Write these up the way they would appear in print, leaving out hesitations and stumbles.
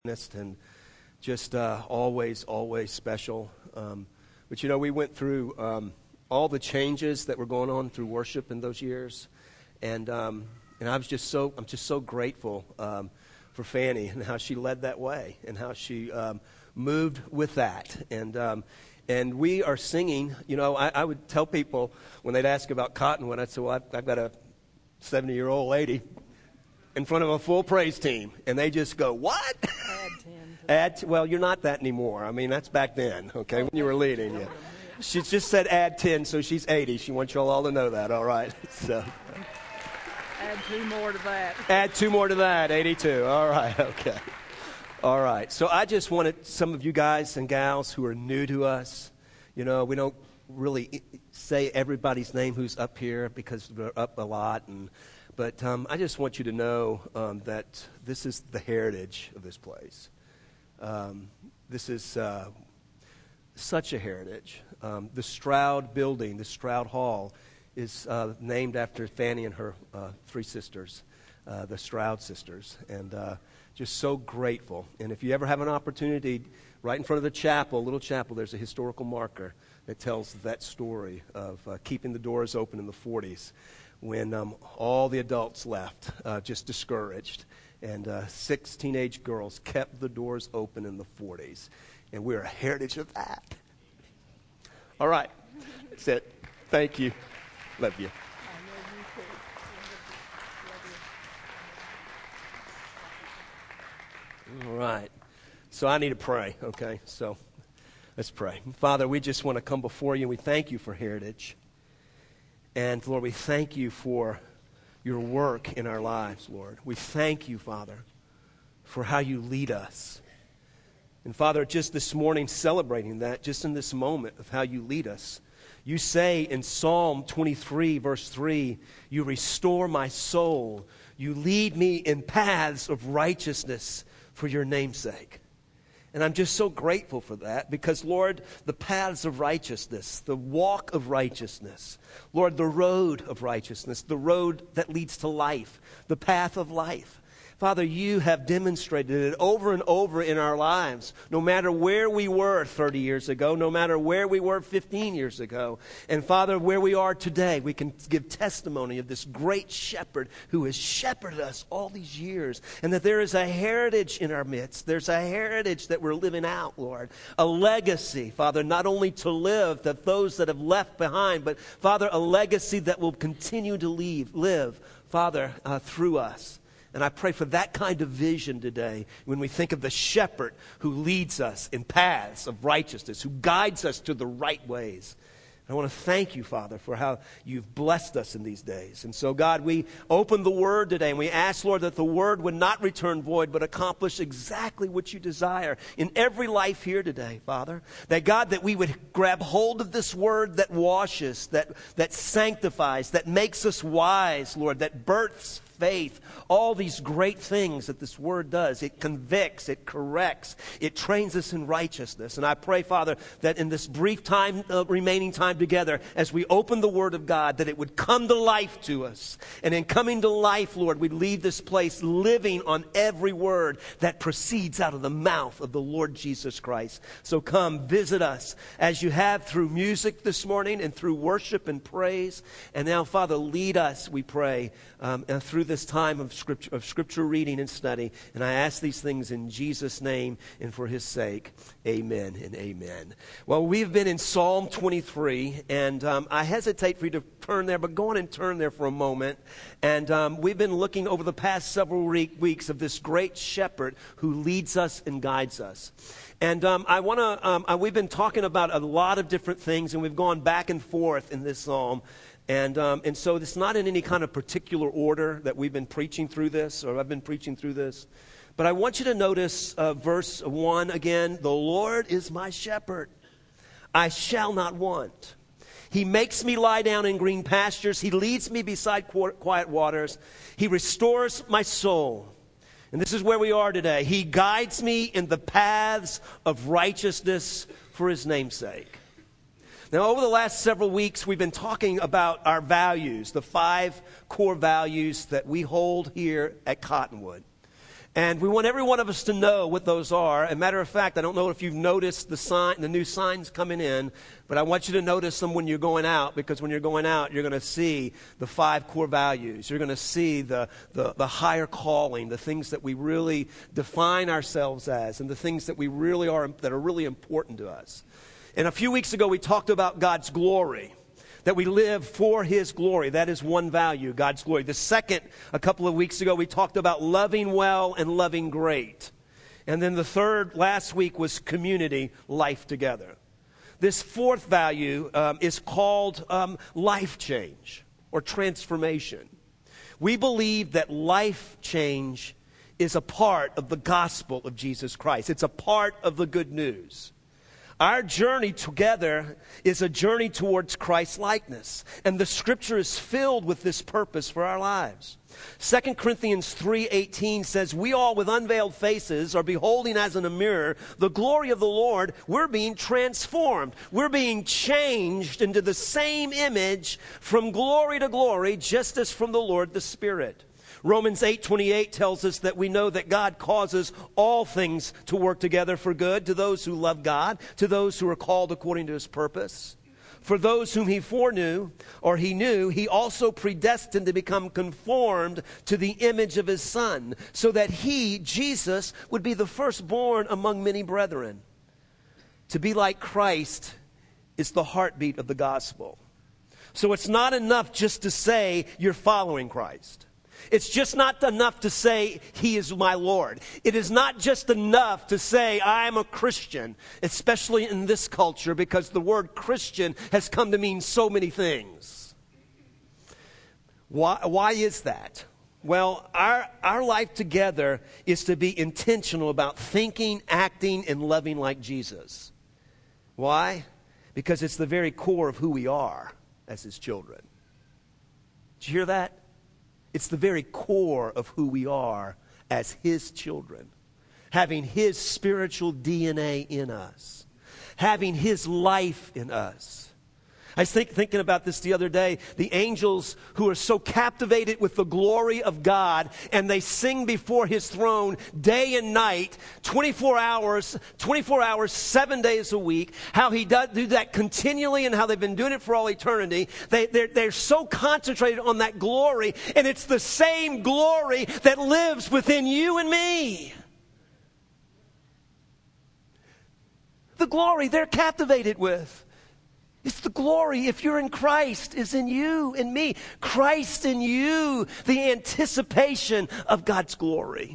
And just always special. But we went through all the changes that were going on through worship in those years, and I'm just so grateful for Fanny and how she led that way and how she moved with that. And we are singing. I would tell people when they'd ask about Cottonwood, I'd say, well, I've got a 70-year-old lady in front of a full praise team, and they just go, what? Well, you're not that anymore. I mean, that's back then, okay, when you were leading. Yeah. She just said add 10, so she's 80. She wants you all to know that, all right? So add 2 more to that. Add 2 more to that, 82. All right, okay. All right, so I just wanted some of you guys and gals who are new to us, we don't really say everybody's name who's up here because they're up a lot, but I just want you to know that this is the heritage of this place. This is such a heritage. The Stroud building, the Stroud Hall, is named after Fanny and her 3 sisters, the Stroud sisters, and just so grateful. And if you ever have an opportunity, right in front of the chapel, little chapel, there's a historical marker that tells that story of keeping the doors open in the 40s when all the adults left, just discouraged. And 6 teenage girls kept the doors open in the 40s. And we're a heritage of that. All right. That's it. Thank you. Love you. All right. So I need to pray, okay? So let's pray. Father, we just want to come before you, and we thank you for heritage. And, Lord, we thank you for your work in our lives, Lord. We thank you, Father, for how you lead us. And, Father, just this morning celebrating that, just in this moment of how you lead us, you say in Psalm 23, verse 3, you restore my soul. You lead me in paths of righteousness for your name's sake. And I'm just so grateful for that because, Lord, the paths of righteousness, the walk of righteousness, Lord, the road of righteousness, the road that leads to life, the path of life. Father, you have demonstrated it over and over in our lives, no matter where we were 30 years ago, no matter where we were 15 years ago. And Father, where we are today, we can give testimony of this great shepherd who has shepherded us all these years. And that there is a heritage in our midst. There's a heritage that we're living out, Lord. A legacy, Father, not only to live, that those that have left behind, but Father, a legacy that will continue to live, Father, through us. And I pray for that kind of vision today when we think of the shepherd who leads us in paths of righteousness, who guides us to the right ways. I want to thank you, Father, for how you've blessed us in these days. And so, God, we open the Word today, and we ask, Lord, that the Word would not return void, but accomplish exactly what you desire in every life here today, Father. That, God, that we would grab hold of this Word that washes, that sanctifies, that makes us wise, Lord, that births faith, all these great things that this word does. It convicts, it corrects, it trains us in righteousness. And I pray, Father, that in this brief time, remaining time together, as we open the word of God, that it would come to life to us. And in coming to life, Lord, we'd leave this place living on every word that proceeds out of the mouth of the Lord Jesus Christ. So come, visit us as you have through music this morning and through worship and praise. And now, Father, lead us, we pray, through this time of scripture reading and study. And I ask these things in Jesus' name and for his sake. Amen and amen. Well, we've been in Psalm 23, and I hesitate for you to turn there, but go on and turn there for a moment. And we've been looking over the past several weeks of this great shepherd who leads us and guides us. And we've been talking about a lot of different things, and we've gone back and forth in this psalm. And so it's not in any kind of particular order that we've been preaching through this, or I've been preaching through this. But I want you to notice verse 1 again. The Lord is my shepherd. I shall not want. He makes me lie down in green pastures. He leads me beside quiet waters. He restores my soul. And this is where we are today. He guides me in the paths of righteousness for his name's sake. Now, over the last several weeks, we've been talking about our values, the 5 core values that we hold here at Cottonwood. And we want every one of us to know what those are. As a matter of fact, I don't know if you've noticed the new signs coming in, but I want you to notice them when you're going out, because when you're going out, you're going to see the 5 core values. You're going to see the higher calling, the things that we really define ourselves as, and the things that we really are, that are really important to us. And a few weeks ago, we talked about God's glory, that we live for His glory. That is one value, God's glory. The second, a couple of weeks ago, we talked about loving well and loving great. And then the third, last week, was community, life together. This fourth value is called life change or transformation. We believe that life change is a part of the gospel of Jesus Christ. It's a part of the good news. Our journey together is a journey towards Christ's likeness, and the Scripture is filled with this purpose for our lives. 2 Corinthians 3:18 says, "We all with unveiled faces are beholding as in a mirror the glory of the Lord." We're being transformed. We're being changed into the same image from glory to glory, just as from the Lord the Spirit. Romans 8:28 tells us that we know that God causes all things to work together for good to those who love God, to those who are called according to His purpose. For those whom He foreknew, or He knew, He also predestined to become conformed to the image of His Son, so that He, Jesus, would be the firstborn among many brethren. To be like Christ is the heartbeat of the gospel. So it's not enough just to say you're following Christ. It's just not enough to say He is my Lord. It is not just enough to say I'm a Christian, especially in this culture, because the word Christian has come to mean so many things. Why is that? Well, our life together is to be intentional about thinking, acting, and loving like Jesus. Why? Because it's the very core of who we are as His children. Did you hear that? It's the very core of who we are as His children. Having His spiritual DNA in us. Having His life in us. I was thinking about this the other day. The angels who are so captivated with the glory of God, and they sing before His throne day and night, 24 hours, 7 days a week. How He does do that continually, and how they've been doing it for all eternity. They're so concentrated on that glory, and it's the same glory that lives within you and me. The glory they're captivated with. It's the glory, if you're in Christ, is in you and me. Christ in you, the anticipation of God's glory.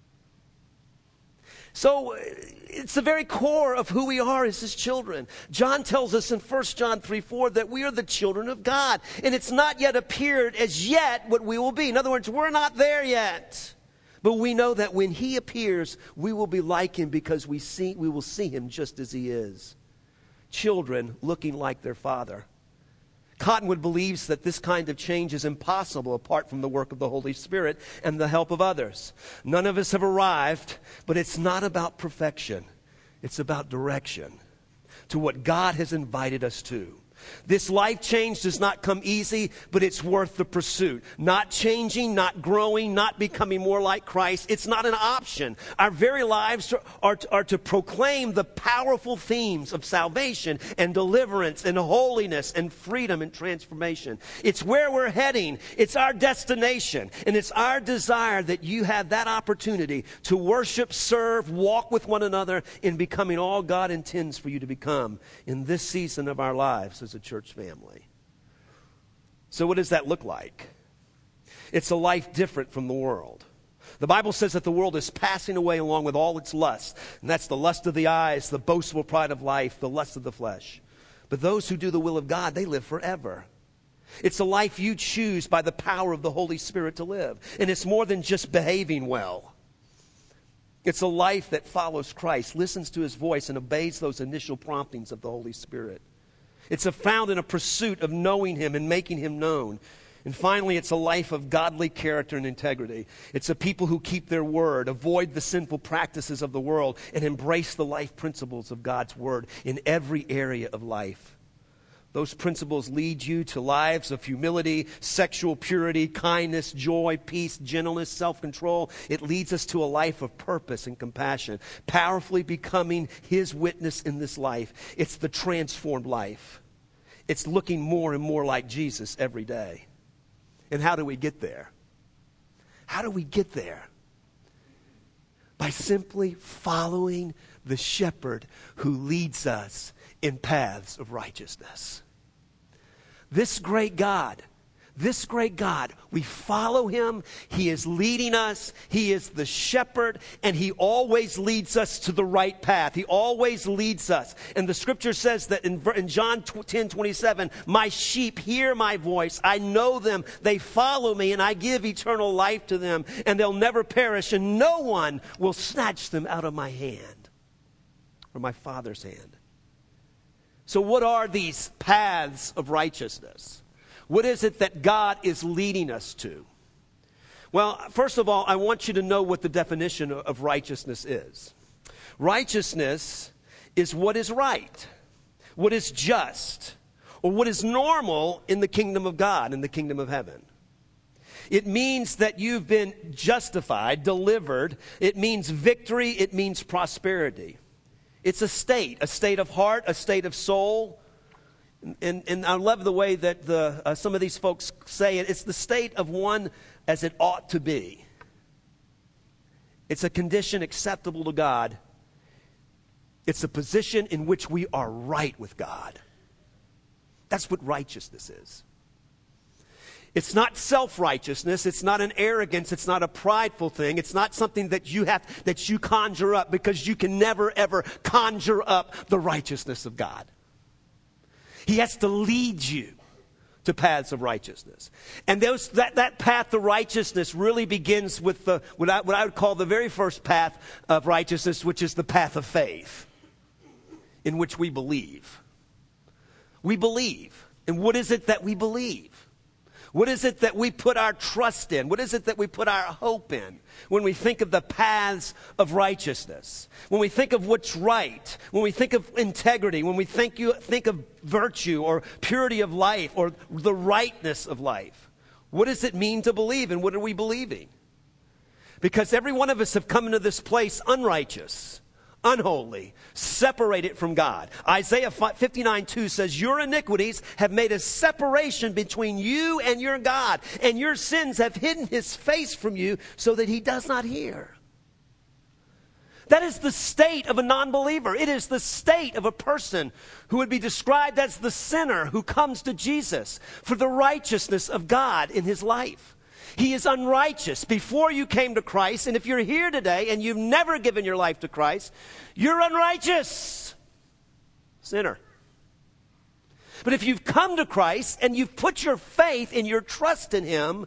So it's the very core of who we are as His children. John tells us in 1 John 3:4 that we are the children of God. And it's not yet appeared as yet what we will be. In other words, we're not there yet. But we know that when He appears, we will be like Him, because we will see Him just as He is. Children looking like their Father. Cottonwood believes that this kind of change is impossible apart from the work of the Holy Spirit and the help of others. None of us have arrived, but it's not about perfection. It's about direction to what God has invited us to. This life change does not come easy, but it's worth the pursuit. Not changing, not growing, not becoming more like Christ. It's not an option. Our very lives are to proclaim the powerful themes of salvation and deliverance and holiness and freedom and transformation. It's where we're heading. It's our destination. And it's our desire that you have that opportunity to worship, serve, walk with one another in becoming all God intends for you to become in this season of our lives as a church family. So what does that look like? It's a life different from the world. The Bible says that the world is passing away along with all its lusts. And that's the lust of the eyes, the boastful pride of life, the lust of the flesh. But those who do the will of God, they live forever. It's a life you choose by the power of the Holy Spirit to live. And it's more than just behaving well. It's a life that follows Christ, listens to His voice, and obeys those initial promptings of the Holy Spirit. It's found in a pursuit of knowing Him and making Him known. And finally, it's a life of godly character and integrity. It's a people who keep their word, avoid the sinful practices of the world, and embrace the life principles of God's word in every area of life. Those principles lead you to lives of humility, sexual purity, kindness, joy, peace, gentleness, self-control. It leads us to a life of purpose and compassion, powerfully becoming His witness in this life. It's the transformed life. It's looking more and more like Jesus every day. And how do we get there? How do we get there? By simply following the shepherd who leads us in paths of righteousness. This great God, we follow Him. He is leading us. He is the shepherd, and He always leads us to the right path. He always leads us. And the scripture says that in John 10:27, my sheep hear my voice. I know them. They follow me, and I give eternal life to them, and they'll never perish, and no one will snatch them out of my hand or my Father's hand. So what are these paths of righteousness? What is it that God is leading us to? Well, first of all, I want you to know what the definition of righteousness is. Righteousness is what is right, what is just, or what is normal in the kingdom of God, in the kingdom of heaven. It means that you've been justified, delivered. It means victory. It means prosperity. It's a state of heart, a state of soul. And I love the way that some of these folks say it. It's the state of one as it ought to be. It's a condition acceptable to God. It's a position in which we are right with God. That's what righteousness is. It's not self-righteousness. It's not an arrogance. It's not a prideful thing. It's not something that you conjure up, because you can never, ever conjure up the righteousness of God. He has to lead you to paths of righteousness. And that path of righteousness really begins with what I would call the very first path of righteousness, which is the path of faith, in which we believe. We believe. And what is it that we believe? What is it that we put our trust in? What is it that we put our hope in when we think of the paths of righteousness? When we think of what's right, when we think of integrity, when we think of virtue or purity of life or the rightness of life. What does it mean to believe, and what are we believing? Because every one of us have come into this place unrighteous, unholy, separated from God. Isaiah 59:2 says, your iniquities have made a separation between you and your God, and your sins have hidden His face from you so that He does not hear. That is the state of a non-believer. It is the state of a person who would be described as the sinner who comes to Jesus for the righteousness of God in his life. He is unrighteous before you came to Christ. And if you're here today and you've never given your life to Christ, you're unrighteous. Sinner. But if you've come to Christ and you've put your faith and your trust in Him,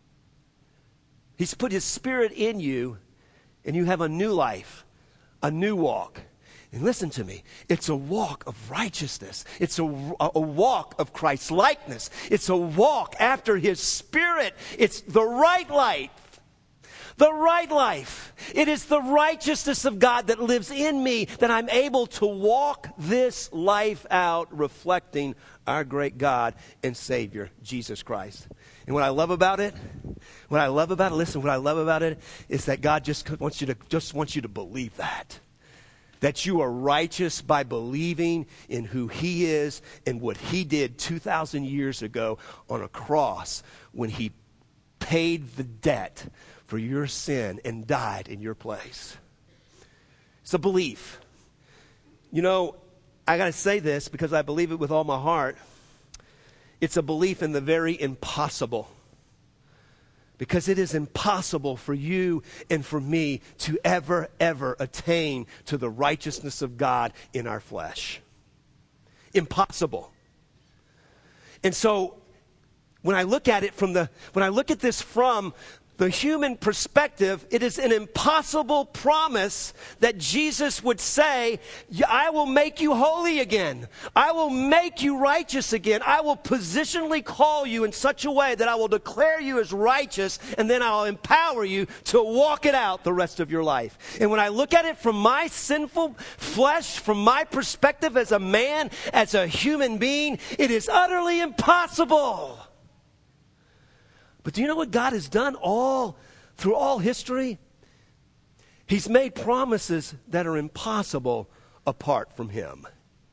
He's put His Spirit in you, and you have a new life, a new walk. And listen to me, it's a walk of righteousness. It's a walk of Christ's likeness. It's a walk after His Spirit. It's the right life. The right life. It is the righteousness of God that lives in me, that I'm able to walk this life out reflecting our great God and Savior, Jesus Christ. And what I love about it, listen, what I love about it is that God just wants you to believe that. That you are righteous by believing in who He is and what He did 2,000 years ago on a cross when He paid the debt for your sin and died in your place. It's a belief. You know, I got to say this because I believe it with all my heart. It's a belief in the very impossible. Because it is impossible for you and for me to ever attain to the righteousness of God in our flesh. Impossible. And so when I look at it from the the human perspective, it is an impossible promise that Jesus would say, I will make you holy again. I will make you righteous again. I will positionally call you in such a way that I will declare you as righteous, and then I'll empower you to walk it out the rest of your life. And when I look at it from my sinful flesh, from my perspective as a man, as a human being, it is utterly impossible. But do you know what God has done through all history? He's made promises that are impossible apart from Him.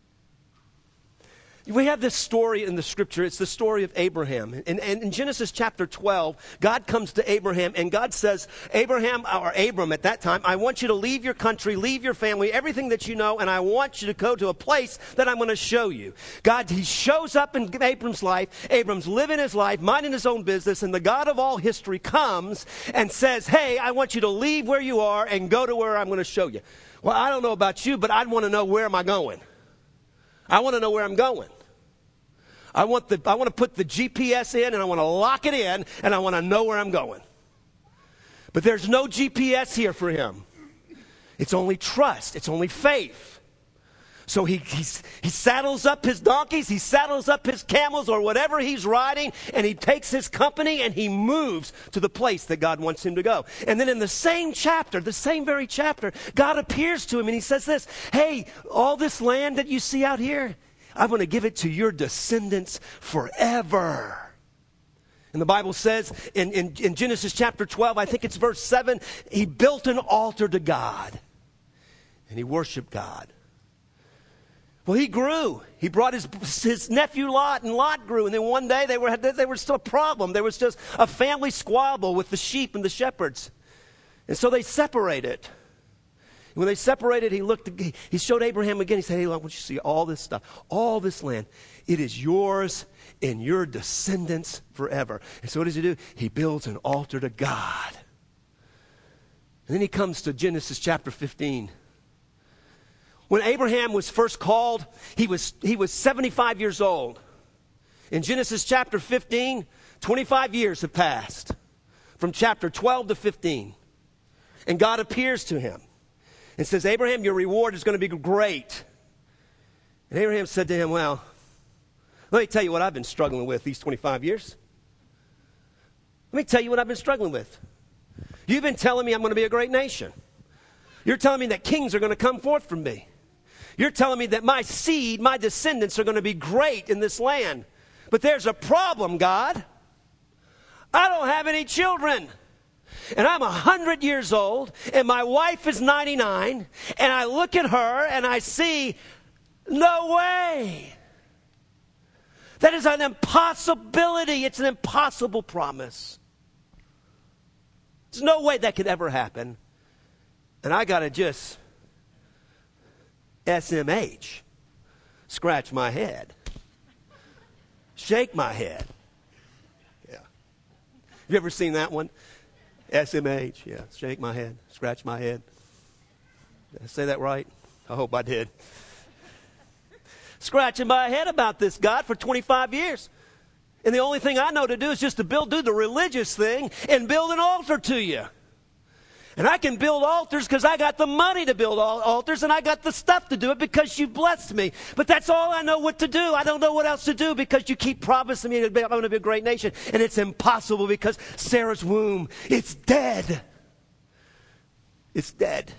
We have this story in the Scripture. It's the story of Abraham. And in Genesis chapter 12, God comes to Abraham, and God says, Abraham, or Abram at that time, I want you to leave your country, leave your family, everything that you know, and I want you to go to a place that I'm going to show you. God, He shows up in Abram's life. Abram's living his life, minding his own business, and the God of all history comes and says, hey, I want you to leave where you are and go to where I'm going to show you. Well, I don't know about you, but I'd want to know, where am I going? I want to know where I'm going. I want to put the GPS in, and I want to lock it in, and I want to know where I'm going. But there's no GPS here for him. It's only trust. It's only faith. So he saddles up his donkeys, he saddles up his camels or whatever he's riding, and he takes his company and he moves to the place that God wants him to go. And then in the same chapter, the same very chapter, God appears to him and He says this, hey, all this land that you see out here, I'm going to give it to your descendants forever. And the Bible says in Genesis chapter 12, I think it's verse 7, he built an altar to God. And he worshiped God. Well, he grew. He brought his nephew Lot, and Lot grew. And then one day they were still a problem. There was just a family squabble with the sheep and the shepherds. And so they separated. When they separated, he showed Abraham again. He said, hey, I want you to see all this stuff, all this land. It is yours and your descendants forever. And so what does he do? He builds an altar to God. And then he comes to Genesis chapter 15. When Abraham was first called, he was 75 years old. In Genesis chapter 15, 25 years have passed from chapter 12 to 15. And God appears to him and says, Abraham, your reward is going to be great. And Abraham said to him, well, let me tell you what I've been struggling with these 25 years. Let me tell you what I've been struggling with. You've been telling me I'm going to be a great nation. You're telling me that kings are going to come forth from me. You're telling me that my seed, my descendants are going to be great in this land. But there's a problem, God. I don't have any children. And I'm 100 years old, and my wife is 99, and I look at her and I see, no way. That is an impossibility. It's an impossible promise. There's no way that could ever happen. And I got to just SMH, scratch my head, shake my head. Yeah. Have you ever seen that one? SMH, yeah, shake my head, scratch my head. Did I say that right? I hope I did. Scratching my head about this, God, for 25 years. And the only thing I know to do is just to do the religious thing and build an altar to you. And I can build altars because I got the money to build altars, and I got the stuff to do it because you blessed me. But that's all I know what to do. I don't know what else to do because you keep promising me I'm going to be a great nation. And it's impossible because Sarah's womb, it's dead. It's dead.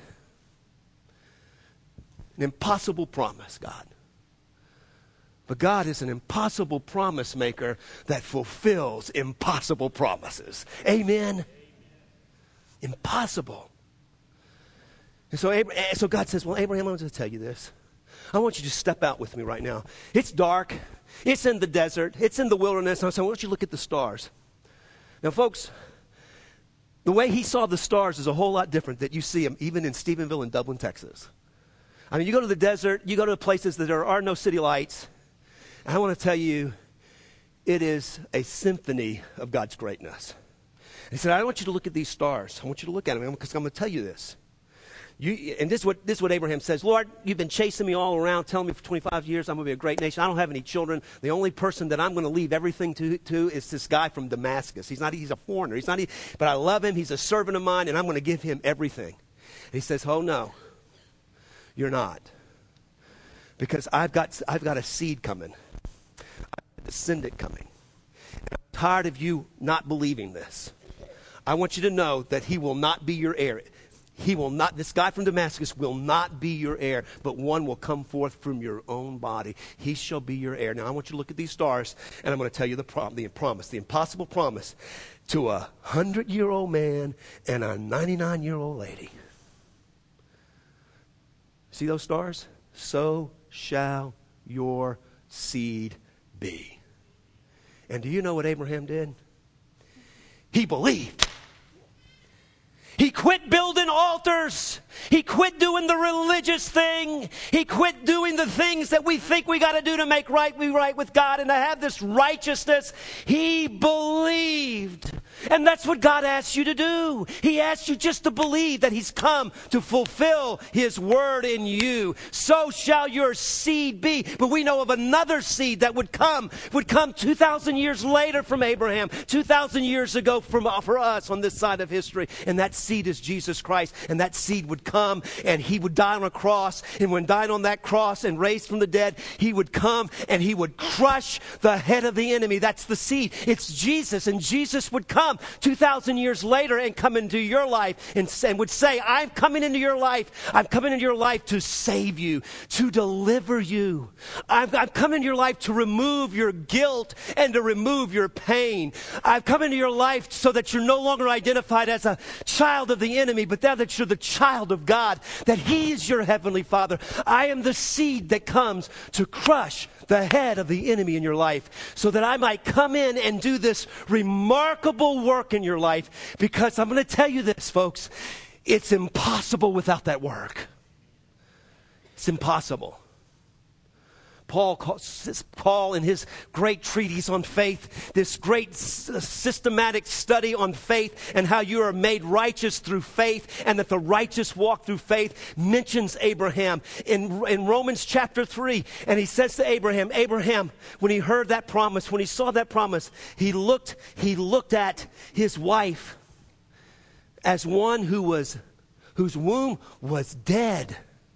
An impossible promise, God. But God is an impossible promise maker that fulfills impossible promises. Amen. Impossible. And so God says, well, Abraham, I want to tell you this. I want you to step out with me right now. It's dark. It's in the desert. It's in the wilderness. I want you to look at the stars. Now, folks, the way he saw the stars is a whole lot different that you see them even in Stephenville and Dublin, Texas. I mean, you go to the desert, you go to places that there are no city lights. And I want to tell you, it is a symphony of God's greatness. He said, I want you to look at these stars. I want you to look at them because I'm going to tell you this. And this is what Abraham says. Lord, you've been chasing me all around, telling me for 25 years I'm going to be a great nation. I don't have any children. The only person that I'm going to leave everything to is this guy from Damascus. He's a foreigner. But I love him. He's a servant of mine, and I'm going to give him everything. And he says, oh, no, you're not. Because I've got a seed coming. I've got a descendant coming. And I'm tired of you not believing this. I want you to know that he will not be your heir. This guy from Damascus will not be your heir, but one will come forth from your own body. He shall be your heir. Now, I want you to look at these stars, and I'm going to tell you the promise, the impossible promise to a 100-year-old man and a 99-year-old lady. See those stars? So shall your seed be. And do you know what Abraham did? He believed. He quit building altars. He quit doing the religious thing. He quit doing the things that we think we got to do to make right with God and to have this righteousness. He believed. And that's what God asks you to do. He asks you just to believe that he's come to fulfill his word in you. So shall your seed be. But we know of another seed that would come 2,000 years later from Abraham, 2,000 years ago for us on this side of history. And that seed is Jesus Christ. And that seed would come and he would die on a cross. And when died on that cross and raised from the dead, he would come and he would crush the head of the enemy. That's the seed. It's Jesus. And Jesus would come 2,000 years later and come into your life and would say, I'm coming into your life. I'm coming into your life to save you, to deliver you. I've come into your life to remove your guilt and to remove your pain. I've come into your life so that you're no longer identified as a child of the enemy, but that you're the child of God, that he is your heavenly Father. I am the seed that comes to crush the head of the enemy in your life so that I might come in and do this remarkable work in your life, because I'm going to tell you this, folks, it's impossible without that work. It's impossible. Paul in his great treatise on faith, this great systematic study on faith and how you are made righteous through faith and that the righteous walk through faith, mentions Abraham in Romans chapter 3. And he says to Abraham, when he heard that promise, when he saw that promise, he looked at his wife as one whose womb was dead.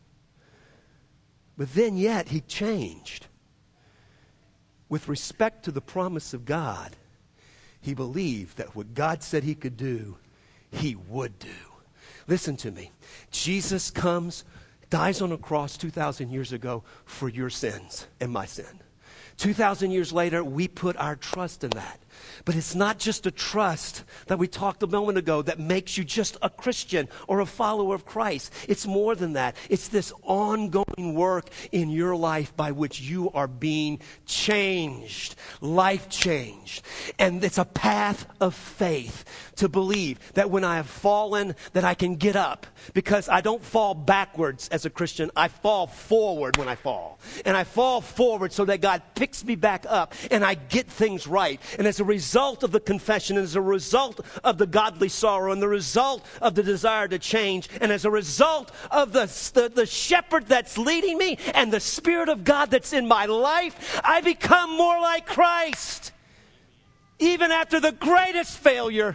But then yet he changed. With respect to the promise of God, he believed that what God said he could do, he would do. Listen to me. Jesus comes, dies on a cross 2,000 years ago for your sins and my sin. 2,000 years later, we put our trust in that. But it's not just a trust that we talked a moment ago that makes you just a Christian or a follower of Christ. It's more than that. It's this ongoing work in your life by which you are being changed, life changed. And it's a path of faith to believe that when I have fallen, that I can get up. Because I don't fall backwards as a Christian. I fall forward when I fall. And I fall forward so that God picks me back up and I get things right. And as a result of the confession, and as a result of the godly sorrow, and the result of the desire to change, and as a result of the shepherd that's leading me and the Spirit of God that's in my life, I become more like Christ. Even after the greatest failure.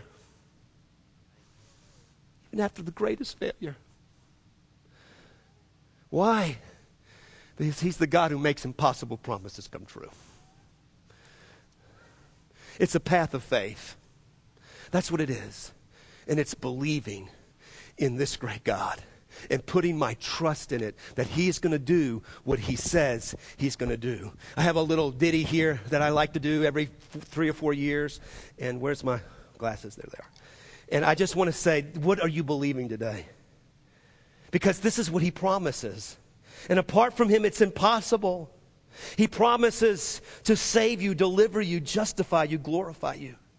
Even after the greatest failure. Why? Because he's the God who makes impossible promises come true. It's a path of faith. That's what it is. And it's believing in this great God and putting my trust in it, that he's going to do what he says he's going to do. I have a little ditty here that I like to do every 3 or 4 years. And where's my glasses? There they are. And I just want to say, what are you believing today? Because this is what he promises. And apart from him, it's impossible. He promises to save you, deliver you, justify you, glorify you.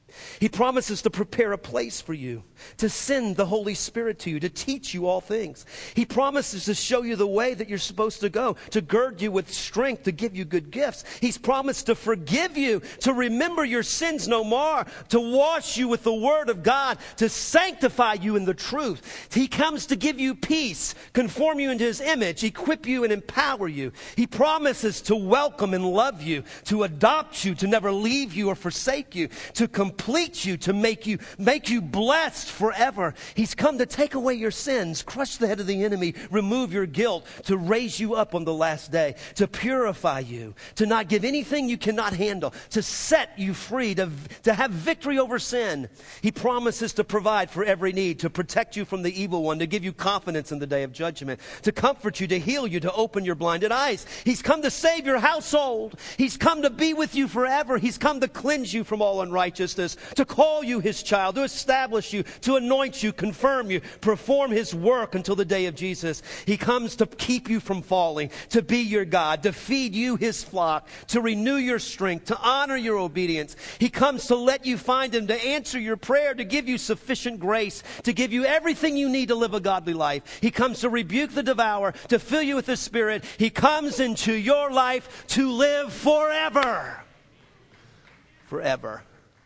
He promises to prepare a place for you, to send the Holy Spirit to you, to teach you all things. He promises to show you the way that you're supposed to go, to gird you with strength, to give you good gifts. He's promised to forgive you, to remember your sins no more, to wash you with the Word of God, to sanctify you in the truth. He comes to give you peace, conform you into His image, equip you and empower you. He promises to welcome and love you, to adopt you, to never leave you or forsake you, to complete you, to make you blessed forever. He's come to take away your sins, crush the head of the enemy, remove your guilt, to raise you up on the last day, to purify you, to not give anything you cannot handle, to set you free, to have victory over sin. He promises to provide for every need, to protect you from the evil one, to give you confidence in the day of judgment, to comfort you, to heal you, to open your blinded eyes. He's come to save your household. He's come to be with you forever. He's come to cleanse you from all unrighteousness, to call you His child, to establish you, to anoint you, confirm you, perform His work until the day of Jesus. He comes to keep you from falling, to be your God, to feed you His flock, to renew your strength, to honor your obedience. He comes to let you find Him, to answer your prayer, to give you sufficient grace, to give you everything you need to live a godly life. He comes to rebuke the devourer, to fill you with His Spirit. He comes into your life to live forever. Forever.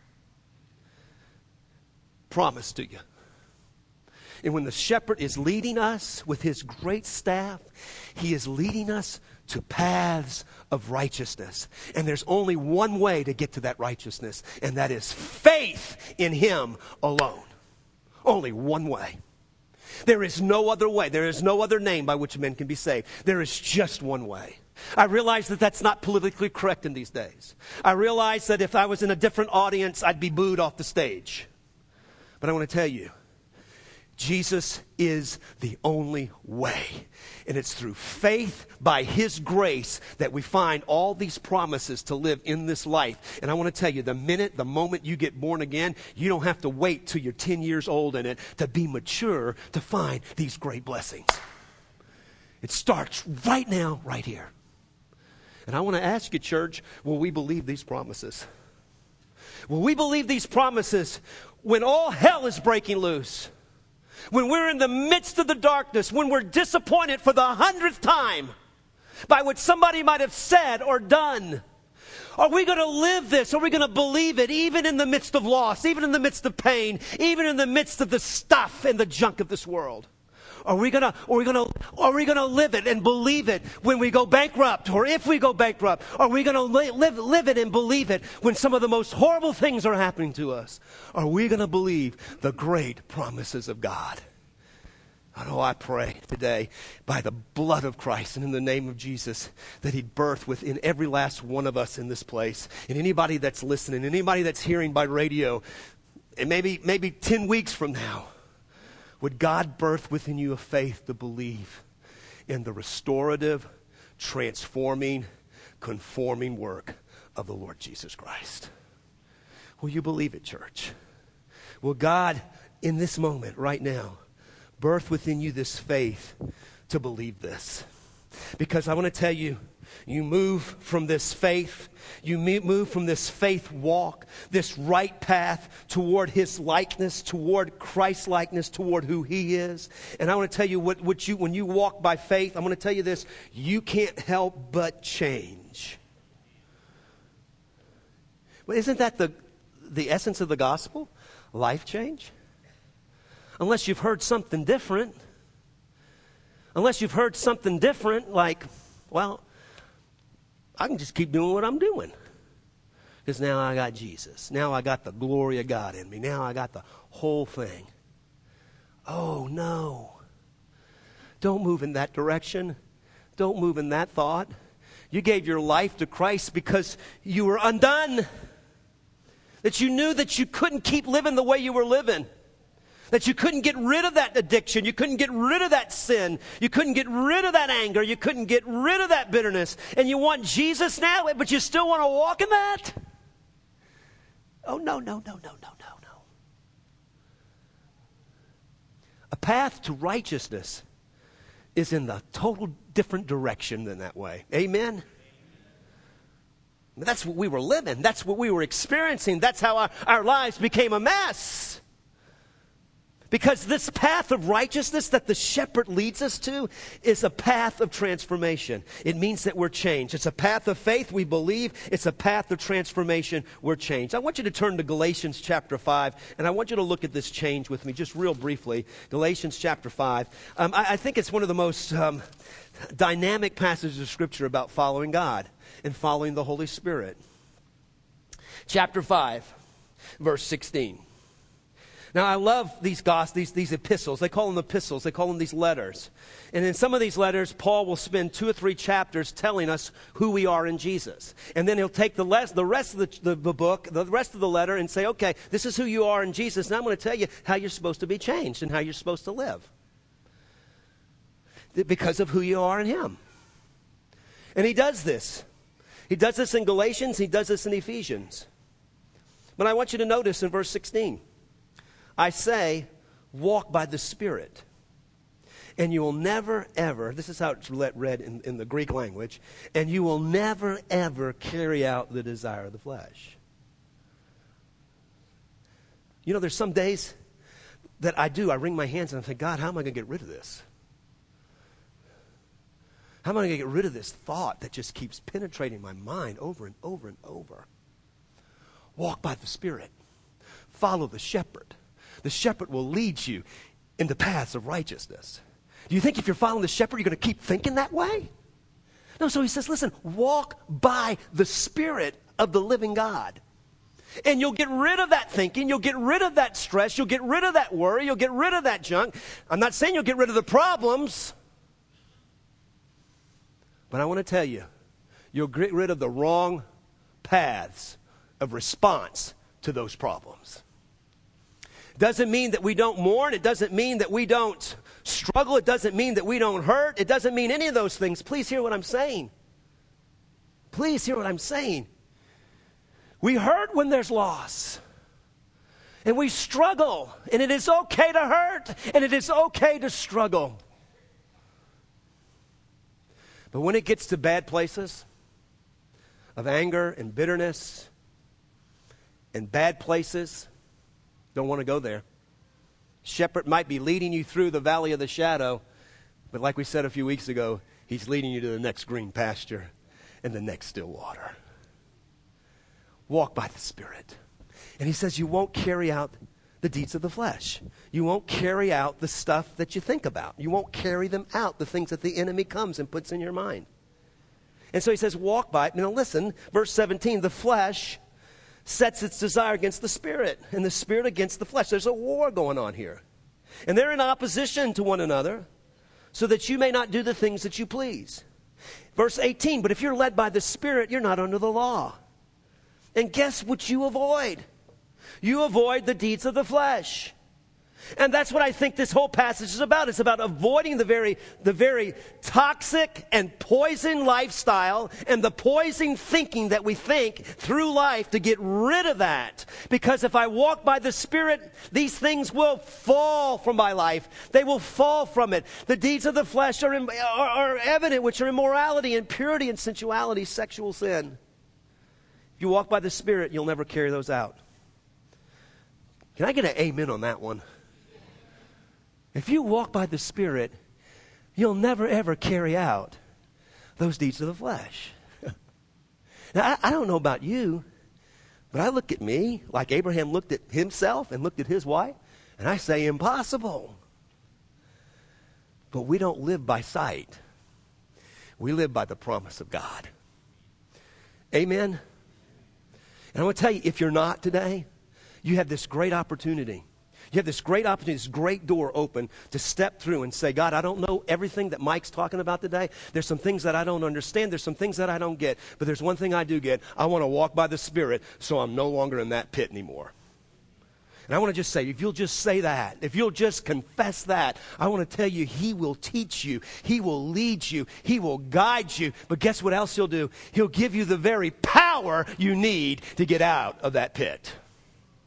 Promise to you. And when the shepherd is leading us with his great staff, he is leading us to paths of righteousness. And there's only one way to get to that righteousness, and that is faith in him alone. Only one way. There is no other way. There is no other name by which men can be saved. There is just one way. I realize that that's not politically correct in these days. I realize that if I was in a different audience, I'd be booed off the stage. But I want to tell you, Jesus is the only way. And it's through faith by His grace that we find all these promises to live in this life. And I want to tell you, the moment you get born again, you don't have to wait till you're 10 years old in it to be mature to find these great blessings. It starts right now, right here. And I want to ask you, church, will we believe these promises? Will we believe these promises when all hell is breaking loose? When we're in the midst of the darkness, when we're disappointed for the 100th time by what somebody might have said or done? Are we going to live this? Are we going to believe it even in the midst of loss, even in the midst of pain, even in the midst of the stuff and the junk of this world? Are we gonna live it and believe it when we go bankrupt, or if we go bankrupt? Are we gonna live it and believe it when some of the most horrible things are happening to us? Are we gonna believe the great promises of God? Oh, I pray today by the blood of Christ and in the name of Jesus that He'd birth within every last one of us in this place, and anybody that's listening, anybody that's hearing by radio, and maybe 10 weeks from now, would God birth within you a faith to believe in the restorative, transforming, conforming work of the Lord Jesus Christ? Will you believe it, church? Will God, in this moment, right now, birth within you this faith to believe this? Because I want to tell you, you move from this faith, you move from this faith walk, this right path toward His likeness, toward Christ's likeness, toward who He is. And I want to tell you when you walk by faith, I'm going to tell you this, you can't help but change. Well, isn't that the essence of the gospel? Life change? Unless you've heard something different. Unless you've heard something different, like, well, I can just keep doing what I'm doing. Because now I got Jesus. Now I got the glory of God in me. Now I got the whole thing. Oh, no. Don't move in that direction. Don't move in that thought. You gave your life to Christ because you were undone. That you knew that you couldn't keep living the way you were living. That you couldn't get rid of that addiction. You couldn't get rid of that sin. You couldn't get rid of that anger. You couldn't get rid of that bitterness. And you want Jesus now, but you still want to walk in that? Oh, no. A path to righteousness is in the total different direction than that way. Amen? That's what we were living. That's what we were experiencing. That's how our lives became a mess. Because this path of righteousness that the shepherd leads us to is a path of transformation. It means that we're changed. It's a path of faith, we believe. It's a path of transformation, we're changed. I want you to turn to Galatians chapter 5, and I want you to look at this change with me just real briefly. Galatians chapter 5. I think it's one of the most dynamic passages of Scripture about following God and following the Holy Spirit. Chapter 5, verse 16. Now, I love these epistles. They call them epistles. They call them these letters. And in some of these letters, Paul will spend 2 or 3 chapters telling us who we are in Jesus. And then he'll take the rest of the book, the rest of the letter, and say, okay, this is who you are in Jesus. And I'm going to tell you how you're supposed to be changed and how you're supposed to live. Because of who you are in him. And he does this. He does this in Galatians. He does this in Ephesians. But I want you to notice in verse 16. I say, walk by the Spirit, and you will never, ever, this is how it's read in the Greek language, and you will never, ever carry out the desire of the flesh. You know, there's some days that I wring my hands and I think, God, how am I going to get rid of this? How am I going to get rid of this thought that just keeps penetrating my mind over and over and over? Walk by the Spirit. Follow the shepherd. The shepherd will lead you in the paths of righteousness. Do you think if you're following the shepherd, you're going to keep thinking that way? No, so he says, listen, walk by the Spirit of the living God. And you'll get rid of that thinking. You'll get rid of that stress. You'll get rid of that worry. You'll get rid of that junk. I'm not saying you'll get rid of the problems. But I want to tell you, you'll get rid of the wrong paths of response to those problems. Doesn't mean that we don't mourn. It doesn't mean that we don't struggle. It doesn't mean that we don't hurt. It doesn't mean any of those things. Please hear what I'm saying. Please hear what I'm saying. We hurt when there's loss. And we struggle. And it is okay to hurt. And it is okay to struggle. But when it gets to bad places of anger and bitterness and bad places, don't want to go there. Shepherd might be leading you through the valley of the shadow, but like we said a few weeks ago, he's leading you to the next green pasture and the next still water. Walk by the Spirit. And he says you won't carry out the deeds of the flesh. You won't carry out the stuff that you think about. You won't carry them out, the things that the enemy comes and puts in your mind. And so he says walk by it. Now listen, verse 17, the flesh sets its desire against the Spirit, and the Spirit against the flesh. There's a war going on here. And they're in opposition to one another, so that you may not do the things that you please. Verse 18, but if you're led by the Spirit, you're not under the law. And guess what you avoid? You avoid the deeds of the flesh. And that's what I think this whole passage is about. It's about avoiding the very toxic and poison lifestyle and the poison thinking that we think through life, to get rid of that. Because if I walk by the Spirit, these things will fall from my life. They will fall from it. The deeds of the flesh are evident, which are immorality, impurity, and sensuality, sexual sin. If you walk by the Spirit, you'll never carry those out. Can I get an amen on that one? If you walk by the Spirit, you'll never, ever carry out those deeds of the flesh. Now, I don't know about you, but I look at me like Abraham looked at himself and looked at his wife, and I say, impossible. But we don't live by sight. We live by the promise of God. Amen? And I want to tell you, if you're not today, you have this great opportunity. You have this great opportunity, this great door open to step through and say, God, I don't know everything that Mike's talking about today. There's some things that I don't understand. There's some things that I don't get. But there's one thing I do get. I want to walk by the Spirit, so I'm no longer in that pit anymore. And I want to just say, if you'll just say that, if you'll just confess that, I want to tell you, He will teach you. He will lead you. He will guide you. But guess what else He'll do? He'll give you the very power you need to get out of that pit.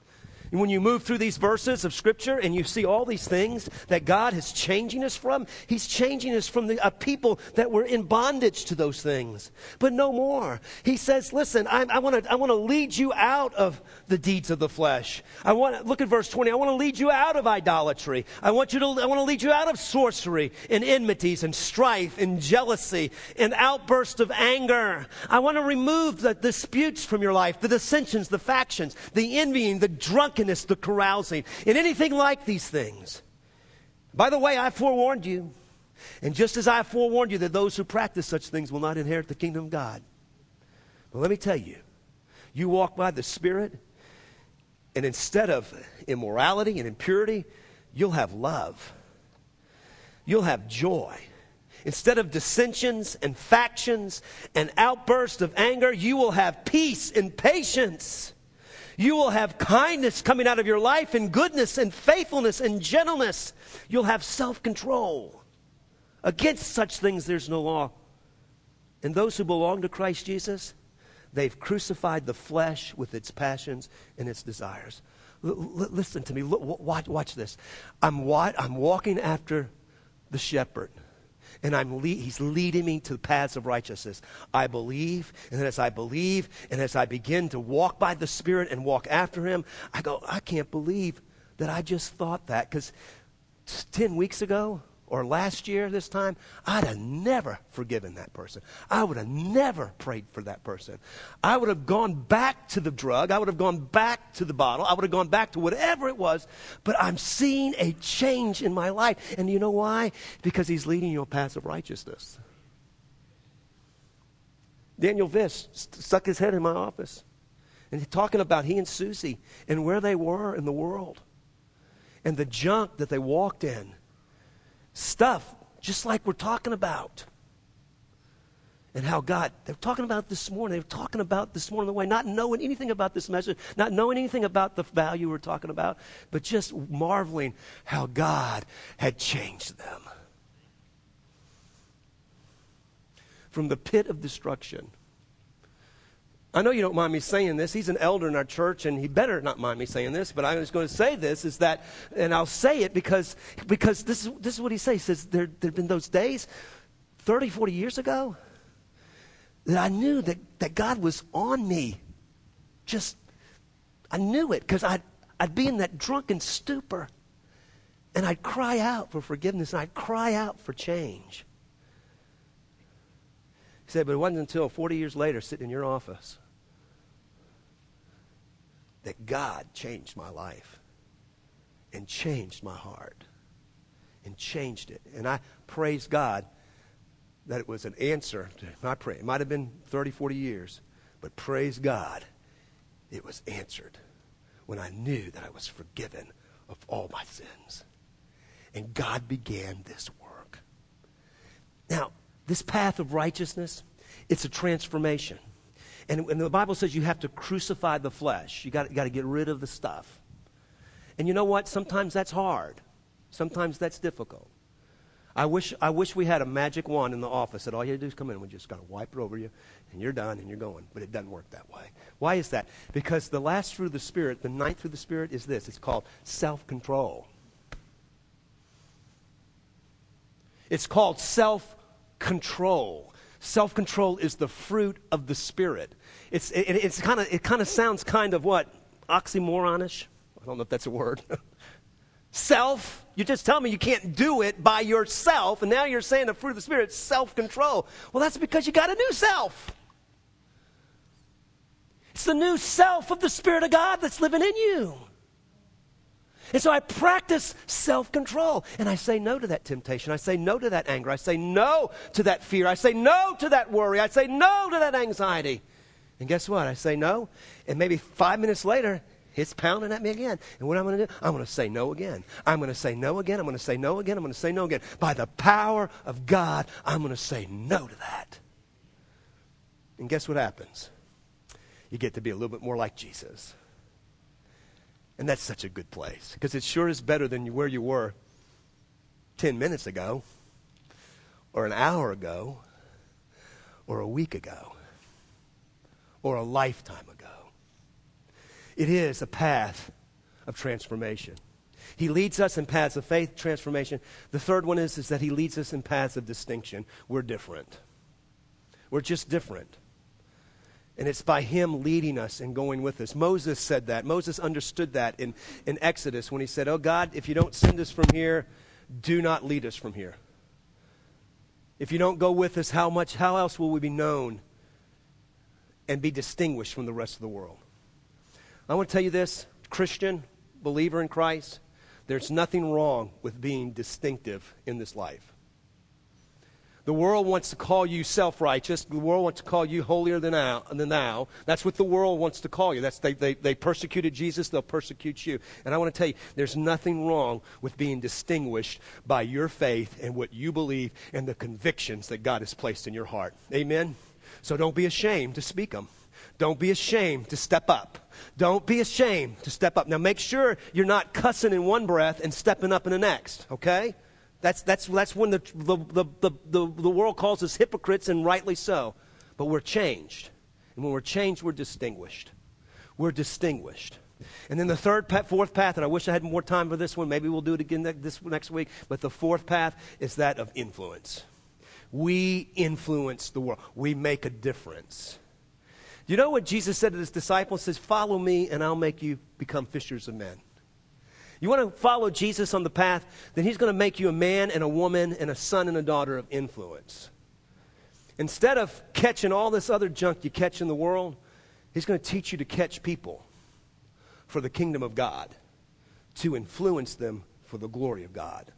And when you move through these verses of Scripture and you see all these things that God is changing us from, He's changing us from a people that were in bondage to those things. But no more. He says, listen, I want to lead you out of the deeds of the flesh. Look at verse 20. I want to lead you out of idolatry. I want to lead you out of sorcery and enmities and strife and jealousy and outbursts of anger. I want to remove the disputes from your life, the dissensions, the factions, the envying, the drunkenness, the carousing, and anything like these things. By the way, I forewarned you. And just as I forewarned you that those who practice such things will not inherit the kingdom of God. But let me tell you, you walk by the Spirit, and instead of immorality and impurity, you'll have love. You'll have joy. Instead of dissensions and factions and outbursts of anger, you will have peace and patience. You will have kindness coming out of your life and goodness and faithfulness and gentleness. You'll have self-control. Against such things there's no law. And those who belong to Christ Jesus, they've crucified the flesh with its passions and its desires. Listen to me. Watch this. I'm walking after the shepherd. And he's leading me to the paths of righteousness. I believe, and as I believe, and as I begin to walk by the Spirit and walk after Him, I go, I can't believe that I just thought that. Because 10 weeks ago, or last year this time, I'd have never forgiven that person. I would have never prayed for that person. I would have gone back to the drug. I would have gone back to the bottle. I would have gone back to whatever it was. But I'm seeing a change in my life. And you know why? Because He's leading you on paths of righteousness. Daniel Viss stuck his head in my office. And he's talking about he and Susie and where they were in the world. And the junk that they walked in. Stuff just like we're talking about. And how God, they're talking about this morning. They were talking about this morning the way, not knowing anything about this message, not knowing anything about the value we're talking about, but just marveling how God had changed them. From the pit of destruction. I know you don't mind me saying this. He's an elder in our church, and he better not mind me saying this, but I'm just going to say this, is that, and I'll say it because this is what he says. He says, there have been those days, 30, 40 years ago, that I knew that God was on me. I knew it, because I'd be in that drunken stupor, and I'd cry out for forgiveness, and I'd cry out for change. He said, but it wasn't until 40 years later, sitting in your office, that God changed my life and changed my heart and changed it. And I praise God that it was an answer to my prayer. It might have been 30, 40 years, but praise God, it was answered when I knew that I was forgiven of all my sins. And God began this work. Now, this path of righteousness, it's a transformation. And the Bible says you have to crucify the flesh. You got to get rid of the stuff. And you know what? Sometimes that's hard. Sometimes that's difficult. I wish we had a magic wand in the office that all you had to do is come in and we just got to wipe it over you and you're done and you're going. But it doesn't work that way. Why is that? Because the last fruit of the Spirit, the ninth fruit of the Spirit is this. It's called self-control. It's called self-control. Self-control is the fruit of the Spirit. It kind of sounds kind of what? Oxymoronish? I don't know if that's a word. Self, you just tell me you can't do it by yourself, and now you're saying the fruit of the Spirit is self-control. Well, that's because you got a new self. It's the new self of the Spirit of God that's living in you. And so I practice self-control. And I say no to that temptation. I say no to that anger. I say no to that fear. I say no to that worry. I say no to that anxiety. And guess what? I say no. And maybe 5 minutes later, it's pounding at me again. And what I'm going to do? I'm going to say no again. I'm going to say no again. I'm going to say no again. I'm going to say no again. By the power of God, I'm going to say no to that. And guess what happens? You get to be a little bit more like Jesus. And that's such a good place, because it sure is better than where you were 10 minutes ago, or an hour ago, or a week ago, or a lifetime ago. It is a path of transformation. He leads us in paths of faith, transformation. The third one is that he leads us in paths of distinction. We're different. We're just different. And it's by him leading us and going with us. Moses said that. Moses understood that in Exodus when he said, oh God, if you don't send us from here, do not lead us from here. If you don't go with us, how else will we be known and be distinguished from the rest of the world? I want to tell you this, Christian, believer in Christ, there's nothing wrong with being distinctive in this life. The world wants to call you self-righteous. The world wants to call you holier than thou. That's what the world wants to call you. They persecuted Jesus, they'll persecute you. And I want to tell you, there's nothing wrong with being distinguished by your faith and what you believe and the convictions that God has placed in your heart. Amen? So don't be ashamed to speak them. Don't be ashamed to step up. Don't be ashamed to step up. Now make sure you're not cussing in one breath and stepping up in the next, okay? That's when the world calls us hypocrites, and rightly so. But we're changed. And when we're changed, we're distinguished. We're distinguished. And then the fourth path, and I wish I had more time for this one. Maybe we'll do it again this next week. But the fourth path is that of influence. We influence the world. We make a difference. You know what Jesus said to his disciples? He says, follow me and I'll make you become fishers of men. You want to follow Jesus on the path, then he's going to make you a man and a woman and a son and a daughter of influence. Instead of catching all this other junk you catch in the world, he's going to teach you to catch people for the kingdom of God, to influence them for the glory of God.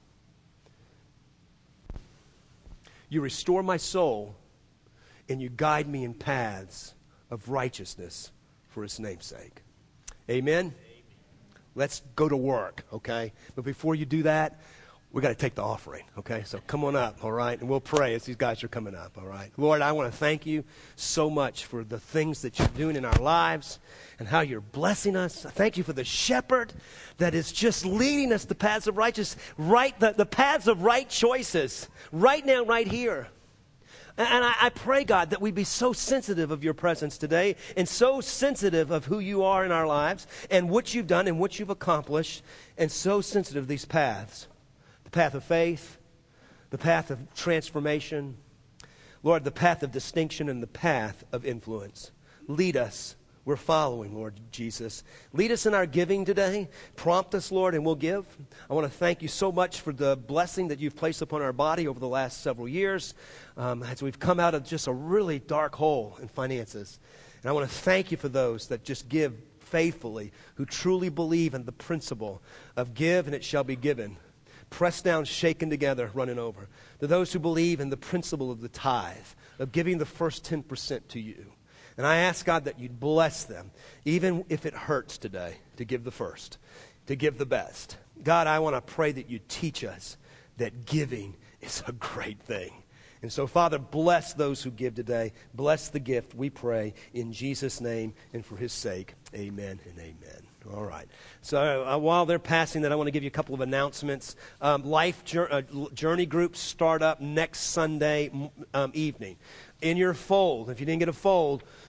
You restore my soul and you guide me in paths of righteousness for his name's sake. Amen? Let's go to work, okay? But before you do that, we got to take the offering, okay? So come on up, all right? And we'll pray as these guys are coming up, all right? Lord, I want to thank you so much for the things that you're doing in our lives and how you're blessing us. I thank you for the shepherd that is just leading us the paths of righteousness, the paths of right choices, right now, right here. And I pray, God, that we be so sensitive of your presence today and so sensitive of who you are in our lives and what you've done and what you've accomplished, and so sensitive of these paths. The path of faith, the path of transformation, Lord, the path of distinction and the path of influence. Lead us. We're following, Lord Jesus. Lead us in our giving today. Prompt us, Lord, and we'll give. I want to thank you so much for the blessing that you've placed upon our body over the last several years as we've come out of just a really dark hole in finances. And I want to thank you for those that just give faithfully, who truly believe in the principle of give and it shall be given. Pressed down, shaken together, running over. To those who believe in the principle of the tithe, of giving the first 10% to you. And I ask, God, that you'd bless them, even if it hurts today, to give the first, to give the best. God, I want to pray that you teach us that giving is a great thing. And so, Father, bless those who give today. Bless the gift, we pray, in Jesus' name and for his sake. Amen and amen. All right. So while they're passing that, I want to give you a couple of announcements. Life Journey groups start up next Sunday evening. In your fold, if you didn't get a fold,